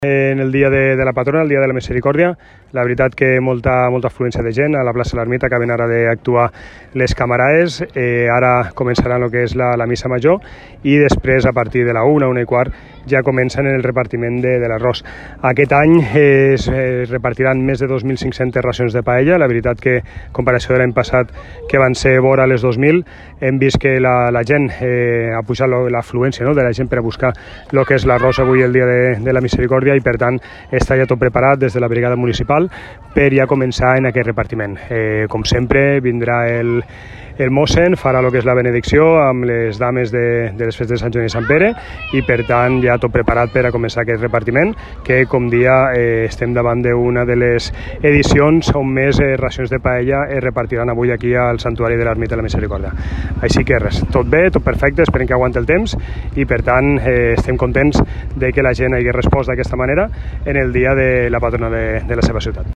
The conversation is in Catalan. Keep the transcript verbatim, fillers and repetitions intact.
En el dia de, de la patrona, el dia de la Misericòrdia, la veritat que molta, molta afluència de gent a la plaça de l'Ermita, acaben ara d'actuar les camaraes, eh, ara començarà el que és la, la missa major i després a partir de la una, una i quart ja comencen el repartiment de, de l'arròs. Aquest any eh, es, es repartiran més de dos mil cinc-centes racions de paella, la veritat que en comparació de l'any passat que van ser vora les dos mil, hem vist que la, la gent eh, ha pujat l'afluència, no?, de la gent per a buscar el que és l'arròs avui el dia de, de la Misericòrdia, i per tant està ja tot preparat des de la brigada municipal per ja començar en aquest repartiment. Eh, com sempre vindrà el, el mossen, farà el que és la benedicció amb les dames de, de les festes de Sant Joan i Sant Pere i per tant ja tot preparat per a començar aquest repartiment que com dia eh, estem davant d'una de les edicions on més eh, racions de paella es repartiran avui aquí al Santuari de l'Ermita de la Misericòrdia. Així que res, tot bé, tot perfecte, esperem que aguanti el temps i per tant eh, estem contents de que la gent hagi respost d'aquesta manera en el dia de la patrona de, de la seva ciutat.